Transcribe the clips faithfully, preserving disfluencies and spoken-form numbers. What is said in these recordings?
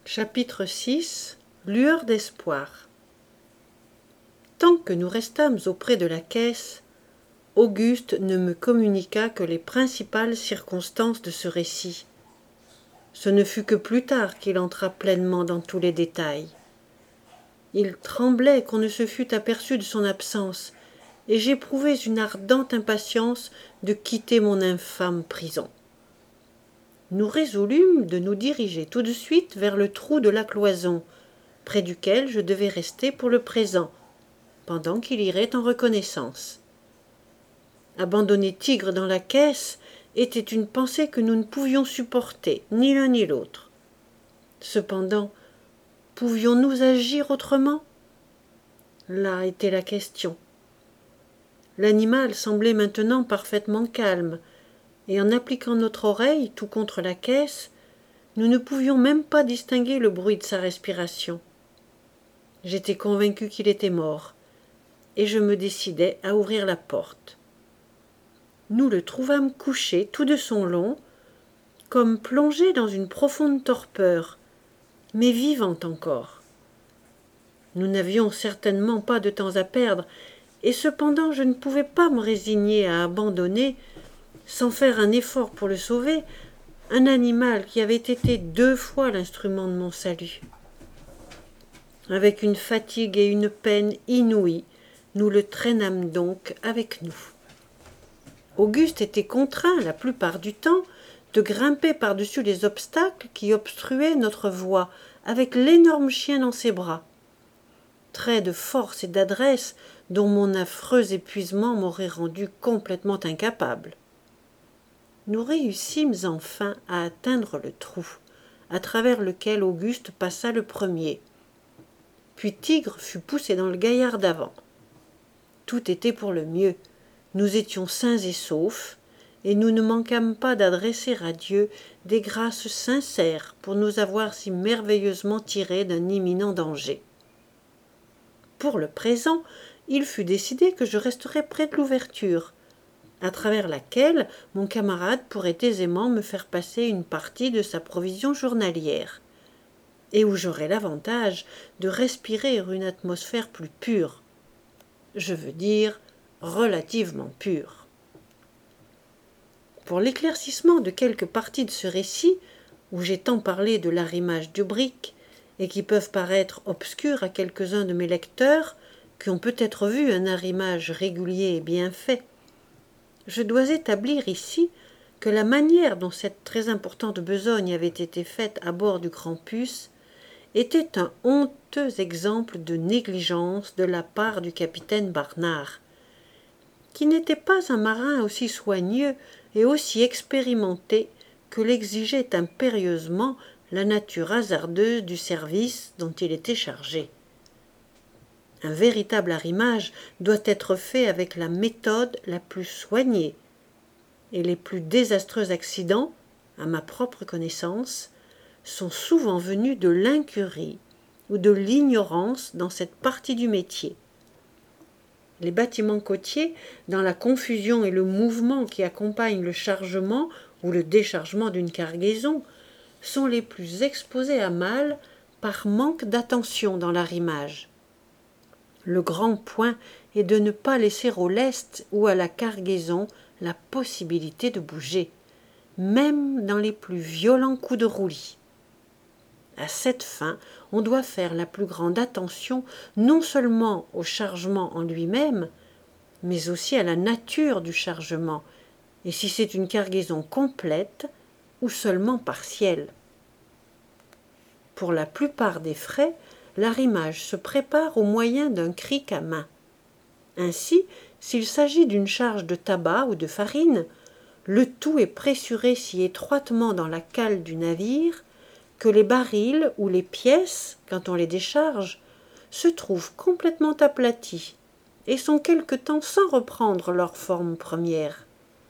Chapitre six. Lueur d'espoir. Tant que nous restâmes auprès de la caisse, Auguste ne me communiqua que les principales circonstances de ce récit. Ce ne fut que plus tard qu'il entra pleinement dans tous les détails. Il tremblait qu'on ne se fût aperçu de son absence, et j'éprouvais une ardente impatience de quitter mon infâme prison. Nous résolûmes de nous diriger tout de suite vers le trou de la cloison, près duquel je devais rester pour le présent, pendant qu'il irait en reconnaissance. Abandonner Tigre dans la caisse était une pensée que nous ne pouvions supporter, ni l'un ni l'autre. Cependant, pouvions-nous agir autrement? Là était la question. L'animal semblait maintenant parfaitement calme, et en appliquant notre oreille tout contre la caisse, nous ne pouvions même pas distinguer le bruit de sa respiration. J'étais convaincu qu'il était mort, et je me décidai à ouvrir la porte. Nous le trouvâmes couché tout de son long, comme plongé dans une profonde torpeur, mais vivant encore. Nous n'avions certainement pas de temps à perdre, et cependant je ne pouvais pas me résigner à abandonner, sans faire un effort pour le sauver, un animal qui avait été deux fois l'instrument de mon salut. Avec une fatigue et une peine inouïes, nous le traînâmes donc avec nous. Auguste était contraint, la plupart du temps, de grimper par-dessus les obstacles qui obstruaient notre voie, avec l'énorme chien dans ses bras. Trait de force et d'adresse dont mon affreux épuisement m'aurait rendu complètement incapable. Nous réussîmes enfin à atteindre le trou, à travers lequel Auguste passa le premier. Puis Tigre fut poussé dans le gaillard d'avant. Tout était pour le mieux. Nous étions sains et saufs, et nous ne manquâmes pas d'adresser à Dieu des grâces sincères pour nous avoir si merveilleusement tirés d'un imminent danger. Pour le présent, il fut décidé que je resterais près de l'ouverture, à travers laquelle mon camarade pourrait aisément me faire passer une partie de sa provision journalière, et où j'aurais l'avantage de respirer une atmosphère plus pure, je veux dire relativement pure. Pour l'éclaircissement de quelques parties de ce récit, où j'ai tant parlé de l'arrimage du brick, et qui peuvent paraître obscures à quelques-uns de mes lecteurs, qui ont peut-être vu un arrimage régulier et bien fait, je dois établir ici que la manière dont cette très importante besogne avait été faite à bord du Grampus était un honteux exemple de négligence de la part du capitaine Barnard, qui n'était pas un marin aussi soigneux et aussi expérimenté que l'exigeait impérieusement la nature hasardeuse du service dont il était chargé. Un véritable arrimage doit être fait avec la méthode la plus soignée, et les plus désastreux accidents, à ma propre connaissance, sont souvent venus de l'incurie ou de l'ignorance dans cette partie du métier. Les bâtiments côtiers, dans la confusion et le mouvement qui accompagnent le chargement ou le déchargement d'une cargaison, sont les plus exposés à mal par manque d'attention dans l'arrimage. Le grand point est de ne pas laisser au lest ou à la cargaison la possibilité de bouger, même dans les plus violents coups de roulis. À cette fin, on doit faire la plus grande attention non seulement au chargement en lui-même, mais aussi à la nature du chargement, et si c'est une cargaison complète ou seulement partielle. Pour la plupart des frais, l'arrimage se prépare au moyen d'un cric à main. Ainsi, s'il s'agit d'une charge de tabac ou de farine, le tout est pressuré si étroitement dans la cale du navire que les barils ou les pièces, quand on les décharge, se trouvent complètement aplatis et sont quelque temps sans reprendre leur forme première.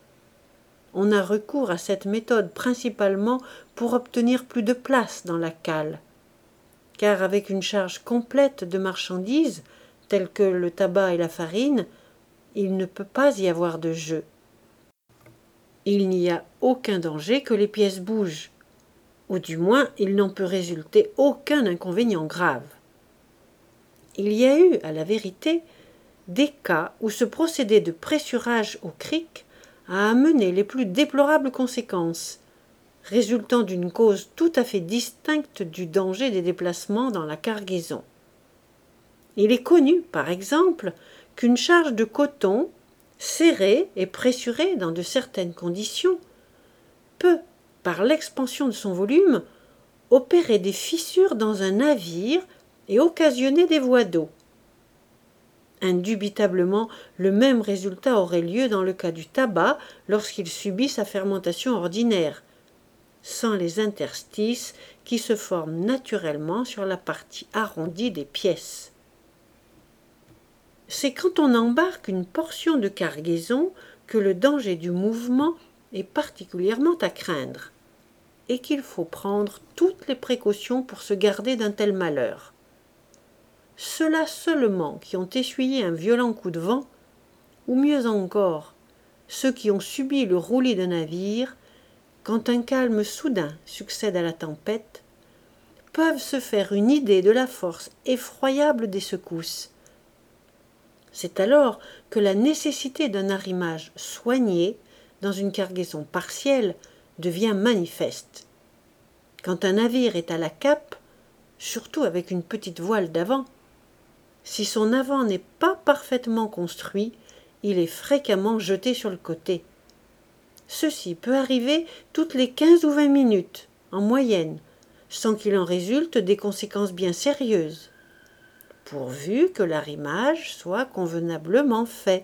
On a recours à cette méthode principalement pour obtenir plus de place dans la cale, car avec une charge complète de marchandises, telles que le tabac et la farine, il ne peut pas y avoir de jeu. Il n'y a aucun danger que les pièces bougent. ou du moins il n'en peut résulter aucun inconvénient grave. Il y a eu, à la vérité, des cas où ce procédé de pressurage au cric a amené les plus déplorables conséquences, résultant d'une cause tout à fait distincte du danger des déplacements dans la cargaison. Il est connu, par exemple, qu'une charge de coton, serrée et pressurée dans de certaines conditions, peut, par l'expansion de son volume, opérer des fissures dans un navire et occasionner des voies d'eau. Indubitablement, le même résultat aurait lieu dans le cas du tabac lorsqu'il subit sa fermentation ordinaire, sans les interstices qui se forment naturellement sur la partie arrondie des pièces. C'est quand on embarque une portion de cargaison que le danger du mouvement est particulièrement à craindre, et qu'il faut prendre toutes les précautions pour se garder d'un tel malheur. Ceux-là seulement qui ont essuyé un violent coup de vent, ou mieux encore, ceux qui ont subi le roulis d'un navire, quand un calme soudain succède à la tempête, peuvent se faire une idée de la force effroyable des secousses. C'est alors que la nécessité d'un arrimage soigné dans une cargaison partielle devient manifeste. Quand un navire est à la cape, surtout avec une petite voile d'avant, si son avant n'est pas parfaitement construit, il est fréquemment jeté sur le côté. Ceci peut arriver toutes les quinze ou vingt minutes, en moyenne, sans qu'il en résulte des conséquences bien sérieuses, pourvu que l'arrimage soit convenablement fait.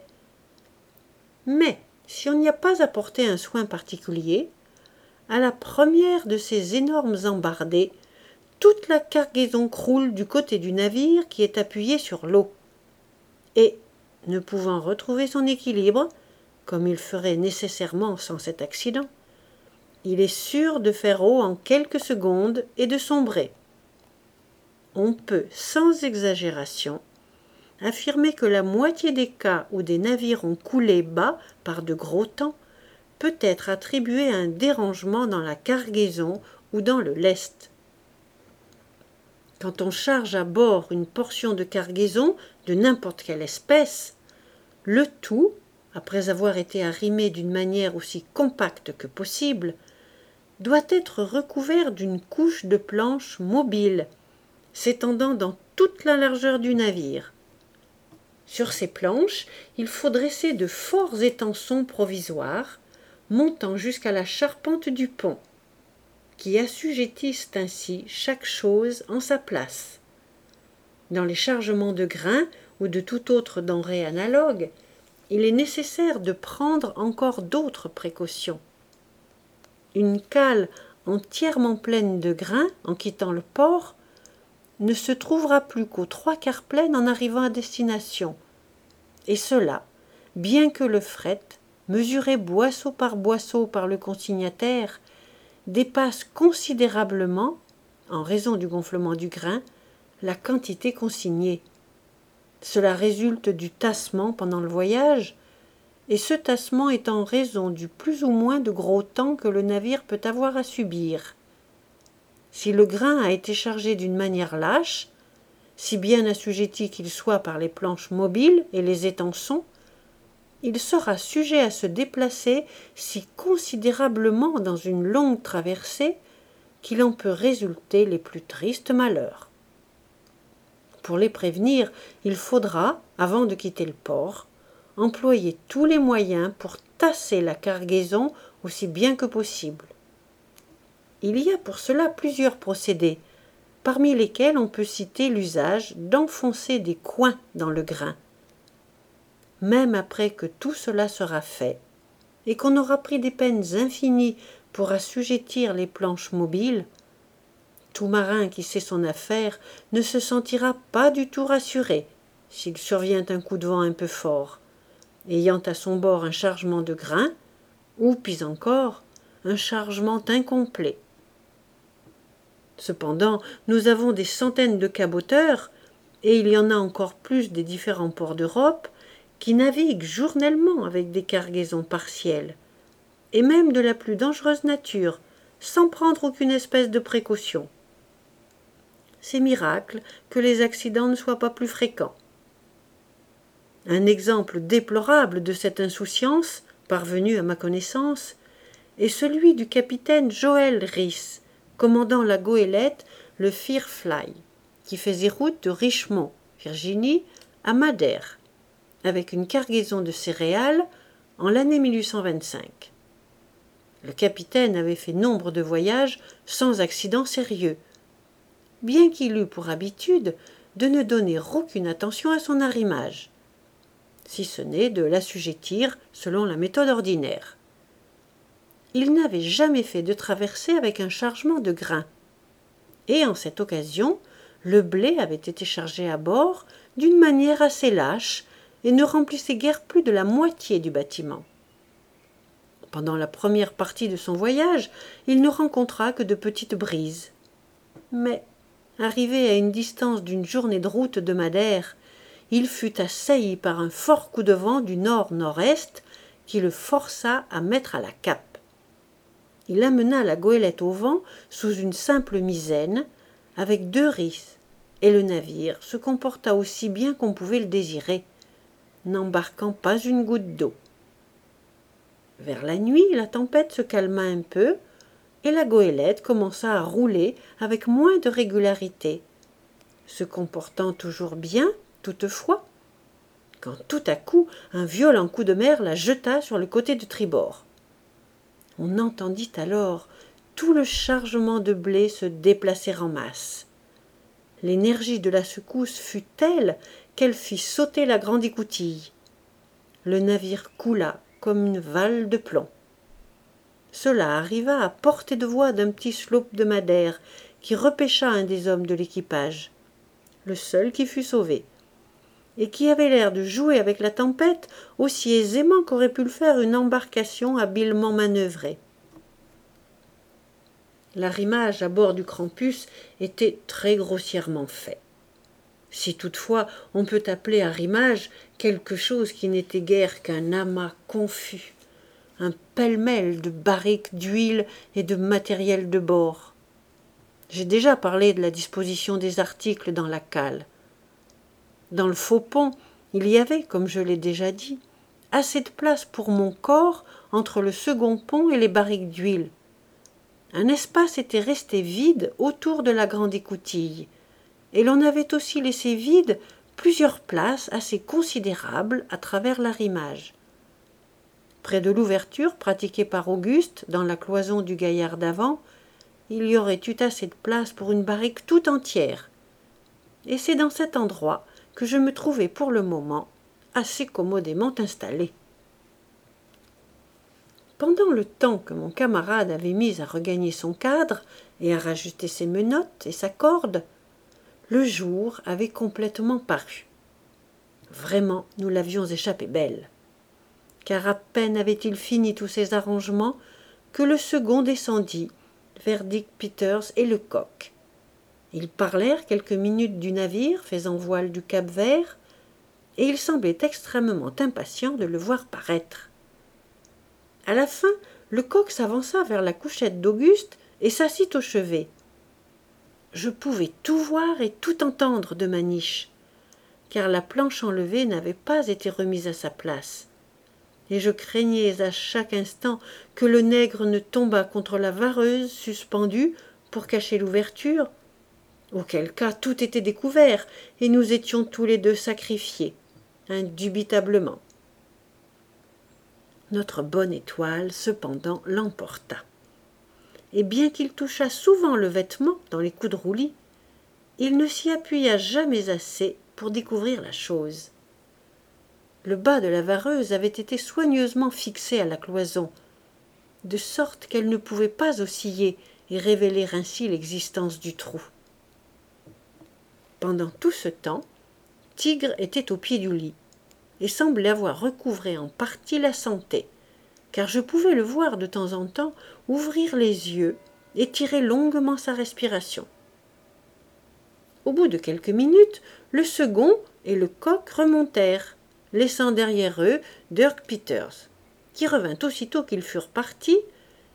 Mais, si on n'y a pas apporté un soin particulier, à la première de ces énormes embardées, toute la cargaison croule du côté du navire qui est appuyé sur l'eau. Et, ne pouvant retrouver son équilibre, comme il ferait nécessairement sans cet accident, il est sûr de faire eau en quelques secondes et de sombrer. On peut, sans exagération, affirmer que la moitié des cas où des navires ont coulé bas par de gros temps peut être attribuée à un dérangement dans la cargaison ou dans le lest. Quand on charge à bord une portion de cargaison de n'importe quelle espèce, le tout, après avoir été arrimé d'une manière aussi compacte que possible, doit être recouvert d'une couche de planches mobiles, s'étendant dans toute la largeur du navire. Sur ces planches, il faut dresser de forts étançons provisoires, montant jusqu'à la charpente du pont, qui assujettissent ainsi chaque chose en sa place. Dans les chargements de grains ou de toute autre denrée analogue, il est nécessaire de prendre encore d'autres précautions. Une cale entièrement pleine de grains en quittant le port ne se trouvera plus qu'aux trois quarts pleine en arrivant à destination, et cela, bien que le fret, mesuré boisseau par boisseau par le consignataire, dépasse considérablement, en raison du gonflement du grain, la quantité consignée. Cela résulte du tassement pendant le voyage, et ce tassement est en raison du plus ou moins de gros temps que le navire peut avoir à subir. Si le grain a été chargé d'une manière lâche, si bien assujetti qu'il soit par les planches mobiles et les étançons, il sera sujet à se déplacer si considérablement dans une longue traversée qu'il en peut résulter les plus tristes malheurs. Pour les prévenir, il faudra, avant de quitter le port, employer tous les moyens pour tasser la cargaison aussi bien que possible. Il y a pour cela plusieurs procédés, parmi lesquels on peut citer l'usage d'enfoncer des coins dans le grain. Même après que tout cela sera fait, et qu'on aura pris des peines infinies pour assujettir les planches mobiles, tout marin qui sait son affaire ne se sentira pas du tout rassuré s'il survient un coup de vent un peu fort, ayant à son bord un chargement de grains, ou, pis encore, un chargement incomplet. Cependant, nous avons des centaines de caboteurs, et il y en a encore plus des différents ports d'Europe, qui naviguent journellement avec des cargaisons partielles, et même de la plus dangereuse nature, sans prendre aucune espèce de précaution. C'est miracle que les accidents ne soient pas plus fréquents. Un exemple déplorable de cette insouciance, parvenu à ma connaissance, est celui du capitaine Joël Rhys, commandant la goélette le Firefly, qui faisait route de Richmond, Virginie, à Madère, avec une cargaison de céréales en l'année mille huit cent vingt-cinq. Le capitaine avait fait nombre de voyages sans accident sérieux, bien qu'il eût pour habitude de ne donner aucune attention à son arrimage, si ce n'est de l'assujettir selon la méthode ordinaire. Il n'avait jamais fait de traversée avec un chargement de grains, et en cette occasion, le blé avait été chargé à bord d'une manière assez lâche et ne remplissait guère plus de la moitié du bâtiment. Pendant la première partie de son voyage, il ne rencontra que de petites brises. Mais, arrivé à une distance d'une journée de route de Madère, il fut assailli par un fort coup de vent du nord-nord-est qui le força à mettre à la cape. Il amena la goélette au vent sous une simple misaine, avec deux ris, et le navire se comporta aussi bien qu'on pouvait le désirer, n'embarquant pas une goutte d'eau. Vers la nuit, la tempête se calma un peu, et la goélette commença à rouler avec moins de régularité, se comportant toujours bien, toutefois, quand tout à coup un violent coup de mer la jeta sur le côté de tribord. On entendit alors tout le chargement de blé se déplacer en masse. L'énergie de la secousse fut telle qu'elle fit sauter la grande écoutille. Le navire coula comme une valle de plomb. Cela arriva à portée de voix d'un petit sloop de Madère qui repêcha un des hommes de l'équipage, le seul qui fut sauvé, et qui avait l'air de jouer avec la tempête aussi aisément qu'aurait pu le faire une embarcation habilement manœuvrée. L'arrimage à bord du Krampus était très grossièrement fait. Si toutefois on peut appeler arrimage quelque chose qui n'était guère qu'un amas confus, un pêle-mêle de barriques d'huile et de matériel de bord. J'ai déjà parlé de la disposition des articles dans la cale. Dans le faux pont, il y avait, comme je l'ai déjà dit, assez de place pour mon corps entre le second pont et les barriques d'huile. Un espace était resté vide autour de la grande écoutille, et l'on avait aussi laissé vide plusieurs places assez considérables à travers l'arrimage. Près de l'ouverture pratiquée par Auguste dans la cloison du gaillard d'avant, il y aurait eu assez de place pour une barrique tout entière. Et c'est dans cet endroit que je me trouvais pour le moment assez commodément installé. Pendant le temps que mon camarade avait mis à regagner son cadre et à rajuster ses menottes et sa corde, le jour avait complètement paru. Vraiment, nous l'avions échappé belle. Car à peine avait-il fini tous ses arrangements que le second descendit vers Dick Peters et le coq. Ils parlèrent quelques minutes du navire faisant voile du Cap Vert, et il semblait extrêmement impatient de le voir paraître. À la fin, le coq s'avança vers la couchette d'Auguste et s'assit au chevet. Je pouvais tout voir et tout entendre de ma niche, car la planche enlevée n'avait pas été remise à sa place, et je craignais à chaque instant que le nègre ne tombât contre la vareuse suspendue pour cacher l'ouverture, auquel cas tout était découvert et nous étions tous les deux sacrifiés, indubitablement. Notre bonne étoile, cependant, l'emporta. Et bien qu'il touchât souvent le vêtement dans les coups de roulis, il ne s'y appuya jamais assez pour découvrir la chose. Le bas de la vareuse avait été soigneusement fixé à la cloison, de sorte qu'elle ne pouvait pas osciller et révéler ainsi l'existence du trou. Pendant tout ce temps, Tigre était au pied du lit, et semblait avoir recouvré en partie la santé, car je pouvais le voir de temps en temps ouvrir les yeux et tirer longuement sa respiration. Au bout de quelques minutes, le second et le coq remontèrent, laissant derrière eux Dirk Peters, qui revint aussitôt qu'ils furent partis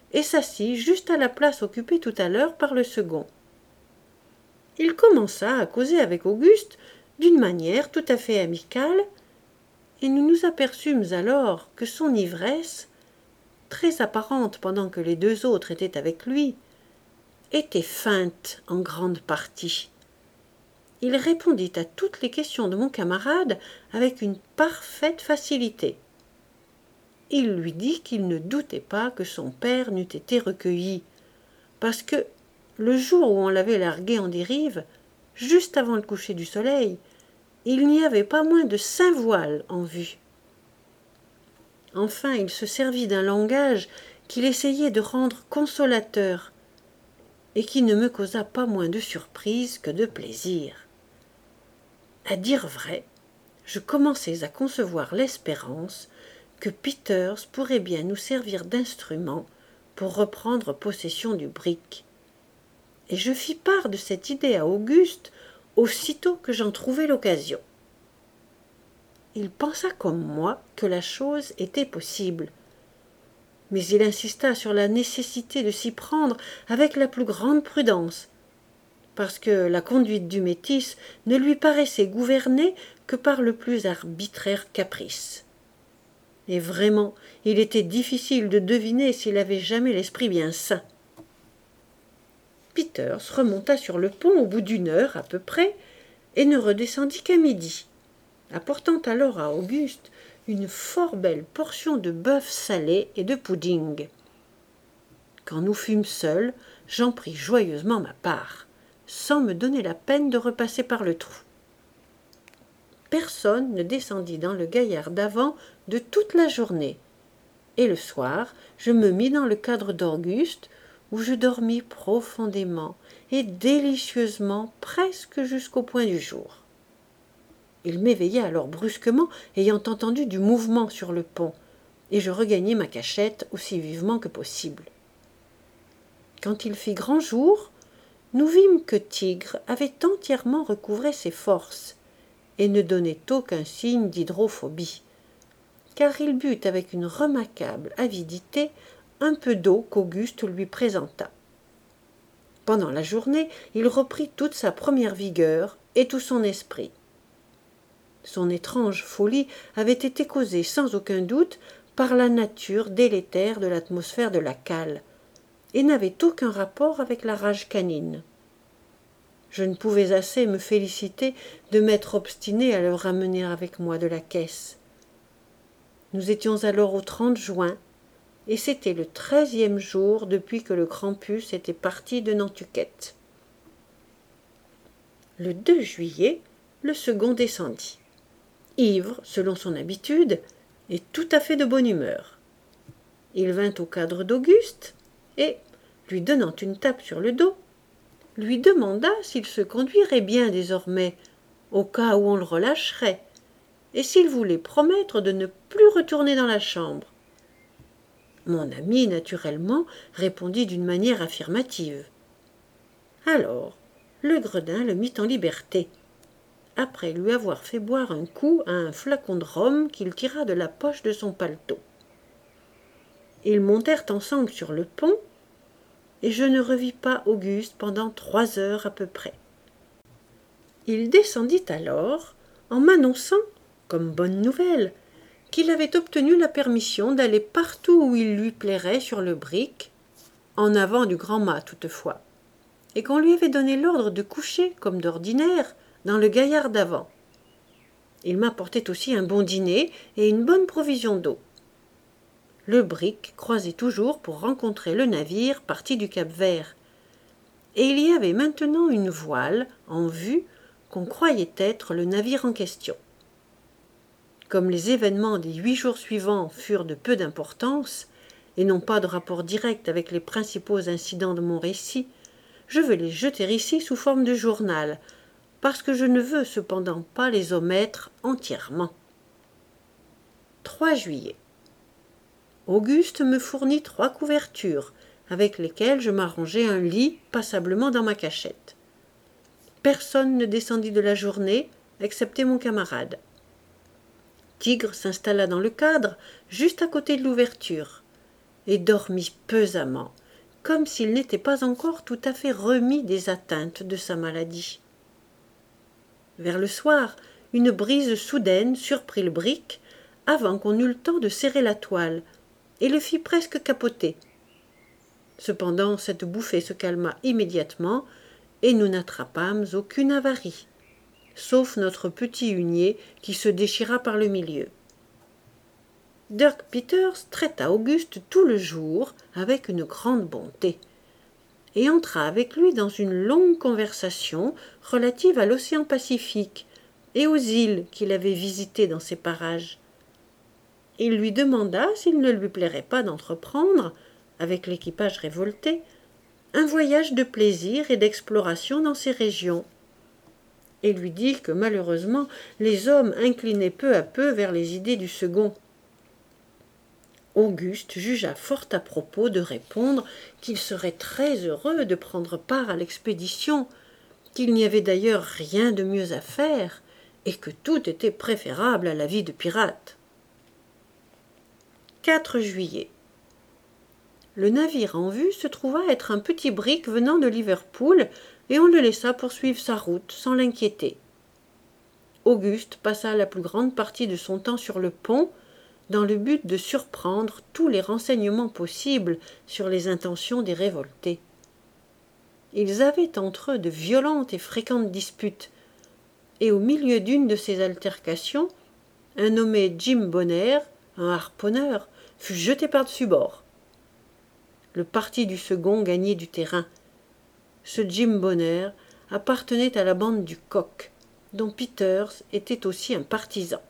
et s'assit juste à la place occupée tout à l'heure par le second. Il commença à causer avec Auguste d'une manière tout à fait amicale, et nous nous aperçûmes alors que son ivresse, très apparente pendant que les deux autres étaient avec lui, était feinte en grande partie. Il répondit à toutes les questions de mon camarade avec une parfaite facilité. Il lui dit qu'il ne doutait pas que son père n'eût été recueilli, parce que, le jour où on l'avait largué en dérive, juste avant le coucher du soleil, il n'y avait pas moins de cinq voiles en vue. Enfin, il se servit d'un langage qu'il essayait de rendre consolateur, et qui ne me causa pas moins de surprise que de plaisir. À dire vrai, je commençais à concevoir l'espérance que Peters pourrait bien nous servir d'instrument pour reprendre possession du brick. Et je fis part de cette idée à Auguste aussitôt que j'en trouvai l'occasion. Il pensa comme moi que la chose était possible, mais il insista sur la nécessité de s'y prendre avec la plus grande prudence, parce que la conduite du métis ne lui paraissait gouvernée que par le plus arbitraire caprice. Et vraiment, il était difficile de deviner s'il avait jamais l'esprit bien sain. Peters remonta sur le pont au bout d'une heure à peu près, et ne redescendit qu'à midi, apportant alors à Auguste une fort belle portion de bœuf salé et de pudding. Quand nous fûmes seuls, j'en pris joyeusement ma part, sans me donner la peine de repasser par le trou. Personne ne descendit dans le gaillard d'avant de toute la journée, et le soir, je me mis dans le cadre d'Auguste, où je dormis profondément et délicieusement presque jusqu'au point du jour. Il m'éveilla alors brusquement, ayant entendu du mouvement sur le pont, et je regagnai ma cachette aussi vivement que possible. Quand il fit grand jour, nous vîmes que Tigre avait entièrement recouvré ses forces, et ne donnait aucun signe d'hydrophobie, car il but avec une remarquable avidité un peu d'eau qu'Auguste lui présenta. Pendant la journée, il reprit toute sa première vigueur et tout son esprit. Son étrange folie avait été causée sans aucun doute par la nature délétère de l'atmosphère de la cale, et n'avait aucun rapport avec la rage canine. Je ne pouvais assez me féliciter de m'être obstiné à le ramener avec moi de la caisse. Nous étions alors au trente juin, et c'était le treizième jour depuis que le Krampus était parti de Nantucket. Le deux juillet, le second descendit, ivre selon son habitude et tout à fait de bonne humeur. Il vint au cadre d'Auguste et, lui donnant une tape sur le dos, lui demanda s'il se conduirait bien désormais, au cas où on le relâcherait, et s'il voulait promettre de ne plus retourner dans la chambre. Mon ami, naturellement, répondit d'une manière affirmative. Alors, le gredin le mit en liberté, après lui avoir fait boire un coup à un flacon de rhum qu'il tira de la poche de son paletot. Ils montèrent ensemble sur le pont, et je ne revis pas Auguste pendant trois heures à peu près. Il descendit alors en m'annonçant, comme bonne nouvelle, qu'il avait obtenu la permission d'aller partout où il lui plairait sur le brick, en avant du grand mât toutefois, et qu'on lui avait donné l'ordre de coucher, comme d'ordinaire, dans le gaillard d'avant. Il m'apportait aussi un bon dîner et une bonne provision d'eau. Le brick croisait toujours pour rencontrer le navire parti du Cap-Vert, et il y avait maintenant une voile en vue qu'on croyait être le navire en question. Comme les événements des huit jours suivants furent de peu d'importance, et n'ont pas de rapport direct avec les principaux incidents de mon récit, je veux les jeter ici sous forme de journal, parce que je ne veux cependant pas les omettre entièrement. trois juillet. Auguste me fournit trois couvertures, avec lesquelles je m'arrangeai un lit passablement dans ma cachette. Personne ne descendit de la journée, excepté mon camarade. Tigre s'installa dans le cadre, juste à côté de l'ouverture, et dormit pesamment, comme s'il n'était pas encore tout à fait remis des atteintes de sa maladie. Vers le soir, une brise soudaine surprit le brick avant qu'on eût le temps de serrer la toile, et le fit presque capoter. Cependant, cette bouffée se calma immédiatement, et nous n'attrapâmes aucune avarie, sauf notre petit hunier qui se déchira par le milieu. Dirk Peters traita Auguste tout le jour avec une grande bonté, et entra avec lui dans une longue conversation relative à l'océan Pacifique et aux îles qu'il avait visitées dans ces parages. Il lui demanda s'il ne lui plairait pas d'entreprendre, avec l'équipage révolté, un voyage de plaisir et d'exploration dans ces régions, et lui dit que malheureusement les hommes inclinaient peu à peu vers les idées du second. Auguste jugea fort à propos de répondre qu'il serait très heureux de prendre part à l'expédition, qu'il n'y avait d'ailleurs rien de mieux à faire, et que tout était préférable à la vie de pirate. quatre juillet. Le navire en vue se trouva être un petit brick venant de Liverpool, et on le laissa poursuivre sa route sans l'inquiéter. Auguste passa la plus grande partie de son temps sur le pont, dans le but de surprendre tous les renseignements possibles sur les intentions des révoltés. Ils avaient entre eux de violentes et fréquentes disputes, et au milieu d'une de ces altercations, un nommé Jim Bonner, un harponneur, fut jeté par-dessus bord. Le parti du second gagnait du terrain. Ce Jim Bonner appartenait à la bande du Coq, dont Peters était aussi un partisan.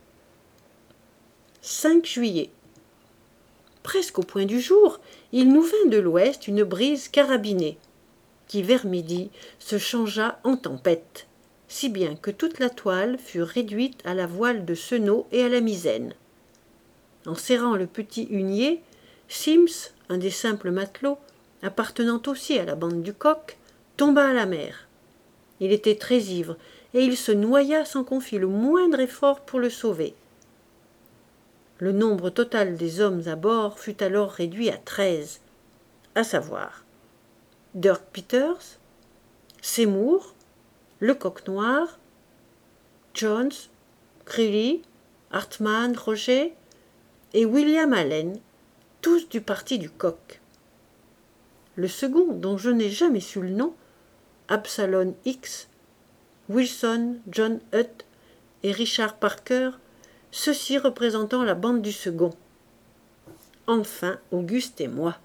cinq juillet. Presque au point du jour, il nous vint de l'ouest une brise carabinée, qui vers midi se changea en tempête, si bien que toute la toile fut réduite à la voile de Senot et à la misaine. En serrant le petit hunier, Sims, un des simples matelots, appartenant aussi à la bande du Coq, tomba à la mer. Il était très ivre, et il se noya sans qu'on fît le moindre effort pour le sauver. Le nombre total des hommes à bord fut alors réduit à treize, à savoir Dirk Peters, Seymour, le Coq Noir, Jones, Greely, Hartmann, Roger et William Allen, tous du parti du Coq. Le second, dont je n'ai jamais su le nom, Absalom Hicks, Wilson, John Hutt et Richard Parker, ceux-ci représentant la bande du second. Enfin, Auguste et moi.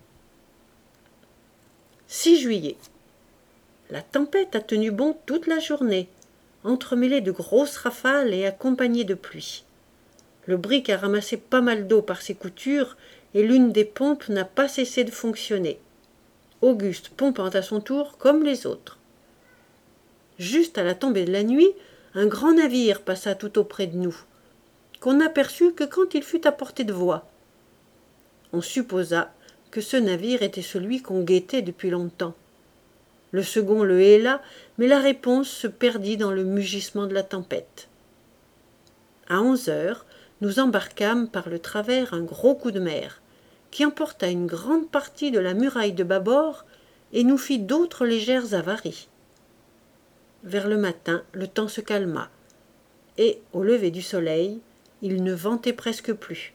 six juillet. La tempête a tenu bon toute la journée, entremêlée de grosses rafales et accompagnée de pluie. Le brick a ramassé pas mal d'eau par ses coutures et l'une des pompes n'a pas cessé de fonctionner. Auguste pompant à son tour comme les autres. Juste à la tombée de la nuit, un grand navire passa tout auprès de nous, qu'on n'aperçut que quand il fut à portée de voix. On supposa que ce navire était celui qu'on guettait depuis longtemps. Le second le héla, mais la réponse se perdit dans le mugissement de la tempête. À onze heures, nous embarquâmes par le travers un gros coup de mer, qui emporta une grande partie de la muraille de bâbord et nous fit d'autres légères avaries. Vers le matin, le temps se calma, et, au lever du soleil, il ne ventait presque plus.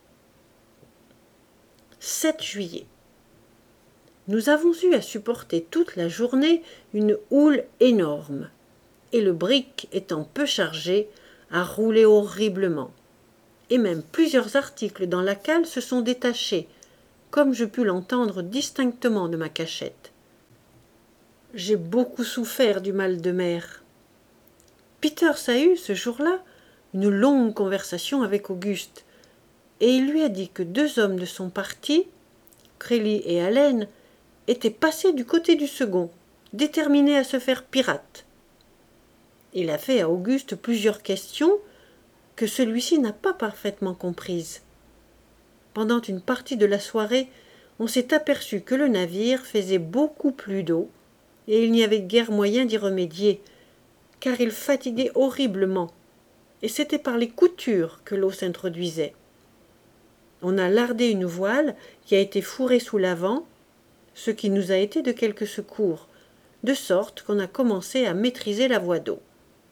sept juillet. Nous avons eu à supporter toute la journée une houle énorme, et le brick étant peu chargé, a roulé horriblement, et même plusieurs articles dans la cale se sont détachés, comme je pus l'entendre distinctement de ma cachette. J'ai beaucoup souffert du mal de mer. Peters a eu, ce jour-là, une longue conversation avec Auguste, et il lui a dit que deux hommes de son parti, Greely et Allen, étaient passés du côté du second, déterminés à se faire pirates. Il a fait à Auguste plusieurs questions que celui-ci n'a pas parfaitement comprises. Pendant une partie de la soirée, on s'est aperçu que le navire faisait beaucoup plus d'eau, et il n'y avait guère moyen d'y remédier, car il fatiguait horriblement, et c'était par les coutures que l'eau s'introduisait. On a lardé une voile qui a été fourrée sous l'avant, ce qui nous a été de quelque secours, de sorte qu'on a commencé à maîtriser la voie d'eau.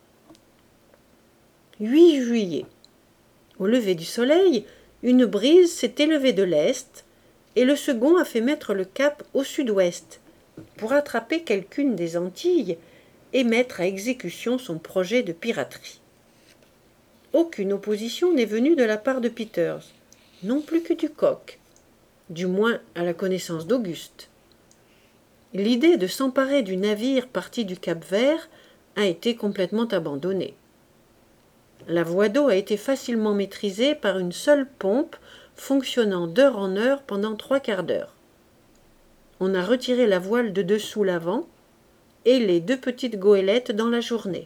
huit juillet. Au lever du soleil, une brise s'est élevée de l'est, et le second a fait mettre le cap au sud-ouest, pour attraper quelqu'une des Antilles et mettre à exécution son projet de piraterie. Aucune opposition n'est venue de la part de Peters, non plus que du coq, du moins à la connaissance d'Auguste. L'idée de s'emparer du navire parti du Cap-Vert a été complètement abandonnée. La voie d'eau a été facilement maîtrisée par une seule pompe fonctionnant d'heure en heure pendant trois quarts d'heure. On a retiré la voile de dessous l'avant et les deux petites goélettes dans la journée.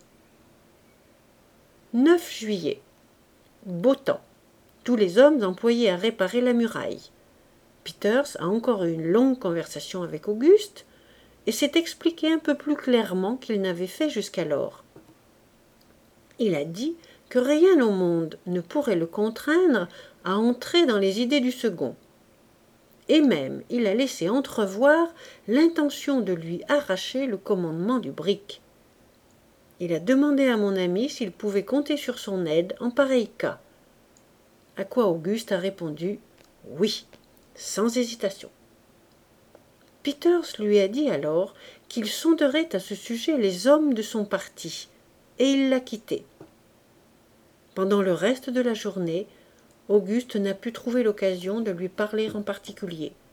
neuf juillet. Beau temps. Tous les hommes employés à réparer la muraille. Peters a encore eu une longue conversation avec Auguste et s'est expliqué un peu plus clairement qu'il n'avait fait jusqu'alors. Il a dit que rien au monde ne pourrait le contraindre à entrer dans les idées du second. Et même il a laissé entrevoir l'intention de lui arracher le commandement du brick. Il a demandé à mon ami s'il pouvait compter sur son aide en pareil cas. À quoi Auguste a répondu « oui », sans hésitation. Peters lui a dit alors qu'il sonderait à ce sujet les hommes de son parti, et il l'a quitté. Pendant le reste de la journée, Auguste n'a pu trouver l'occasion de lui parler en particulier.